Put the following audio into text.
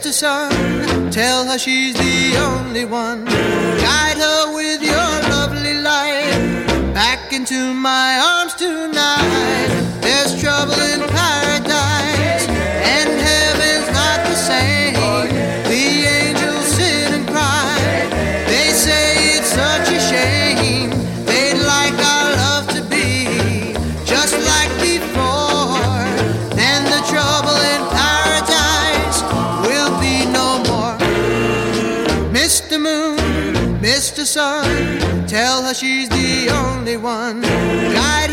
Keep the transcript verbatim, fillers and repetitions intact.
Mister Sun, tell her she's the only one. Guide her with your lovely light back into my arms tonight. There's trouble in paradise, and heaven's not the same. The angels sit and cry. They say it's such a shame. They'd like our love to be just like before. Then the trouble in paradise will be no more. Mister Moon, Mister Sun, tell her she's the only one. Guide